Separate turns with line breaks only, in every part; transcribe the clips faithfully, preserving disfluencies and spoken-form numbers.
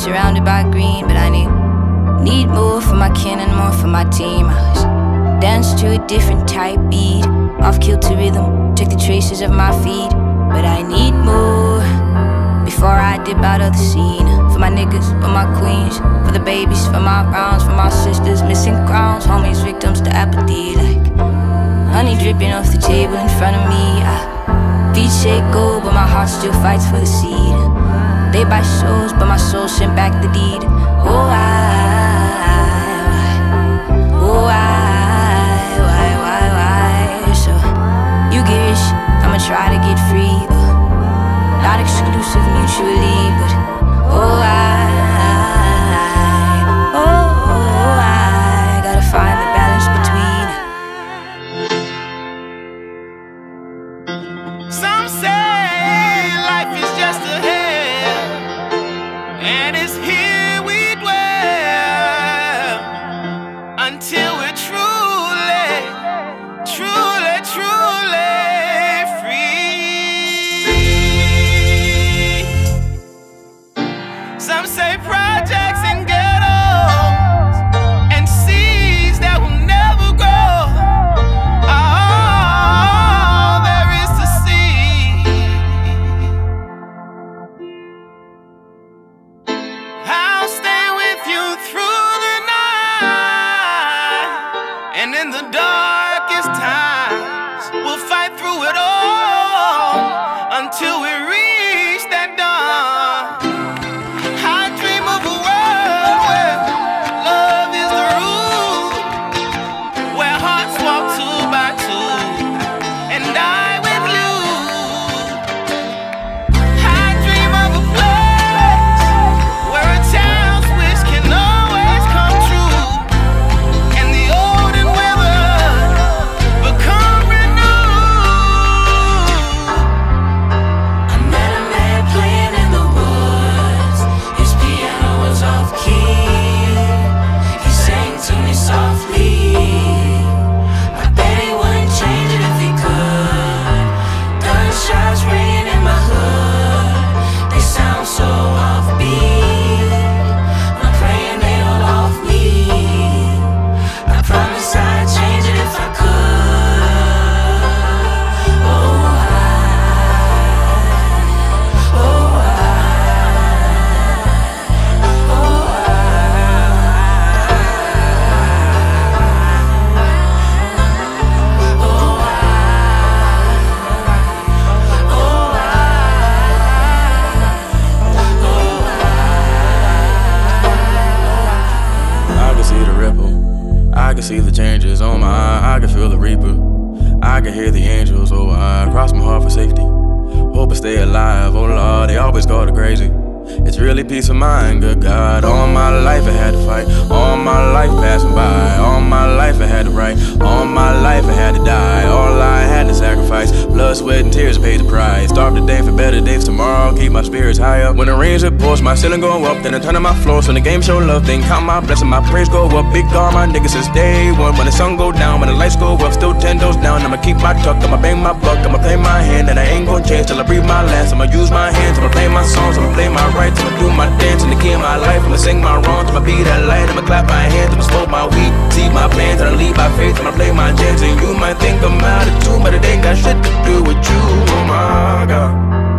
surrounded by green, but I need Need more for my kin and more for my team. I was dance to a different type beat, off kilter rhythm, check the traces of my feet. But I need more before I dip out of the scene. For my niggas, for my queens, for the babies, for my rounds, for my sisters missing crowns, homies victims to apathy. Like honey dripping off the table in front of me. I, feet shake gold, but my heart still fights for the seed. They buy souls, but my soul sent back the deed. Oh, I Oh, why, why, why, why? So, you get rich, I'ma try to get free. uh, Not exclusive mutually, but oh, I, oh, I gotta find the balance between.
Some say life is just a hell, and it's here we dwell until we're truly, truly, truly free. Some say projects and ghettos and seeds that will never grow are all there is to see. I'll stay with you through the night, and in the darkest times, we'll fight through it all until we reach that dawn. I dream of a world where love is the rule, where hearts walk two by two and die with you. I dream of a place where a child's wish can always come true, and the old and withered become renewed.
I met a man playing in the woods. His piano was off key. He sang to me softly. I bet he wouldn't change it if he could. Gunshots ringing in my hood. They sound so offbeat. I'm praying they don't off me. I promise I'd change it if I could. Oh, I, oh, I, oh,
I can see the ripple, I can see the changes on my eye, I can feel the reaper, I can hear the angels, oh I cross my heart for safety, hope I stay alive, oh Lord, they always call it crazy. It's really peace of mind, good God. All my life I had to fight, all my life passing by, all my life I had to write, all my life I had to die, all I had to sacrifice, blood, sweat, and tears paid the price. Starve today for better days tomorrow, keep my spirits high up. When the rains it pours, my ceiling go up, then I turn on my floor. So when the game show love, then count my blessing, my praise go up. Big dog, my niggas since day one. When the sun go down, when the lights go up, still ten toes down. I'ma keep my tuck, I'ma bang my buck, I'ma play my hand, and I ain't gon' change till I breathe my last. I'ma use my hands, I'ma play my songs, I'ma play my rights, I'ma do my dance in the key of my life, I'ma sing my wrongs, I'ma be that light, I'ma clap my hands, I'ma smoke my weed, see my plans, and I lead by faith, I'ma play my jams. And you might think I'm out of tune, but it ain't got shit to do with you, oh my God.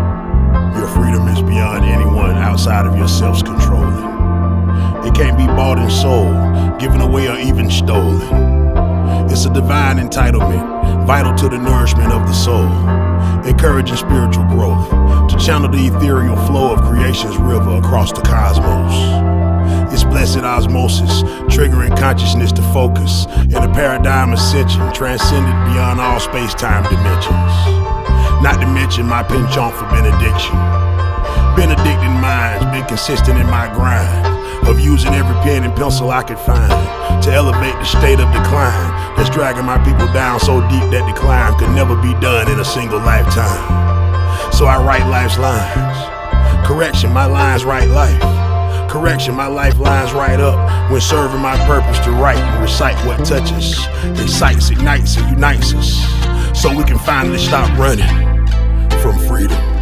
Your freedom is beyond anyone outside of yourself's controlling. It can't be bought and sold, given away, or even stolen. It's a divine entitlement, vital to the nourishment of the soul, encouraging spiritual growth, to channel the ethereal flow of creation's river across the cosmos. It's blessed osmosis, triggering consciousness to focus in a paradigm ascension, transcended beyond all space-time dimensions. Not to mention my penchant for benediction. Benedicting minds, been consistent in my grind of using every pen and pencil I could find to elevate the state of decline that's dragging my people down so deep that the climb could never be done in a single lifetime. So I write life's lines. Correction, my lines write life. Correction, my lifelines right up when serving my purpose to write and recite what touches, incites, ignites, and unites us, so we can finally stop running from freedom.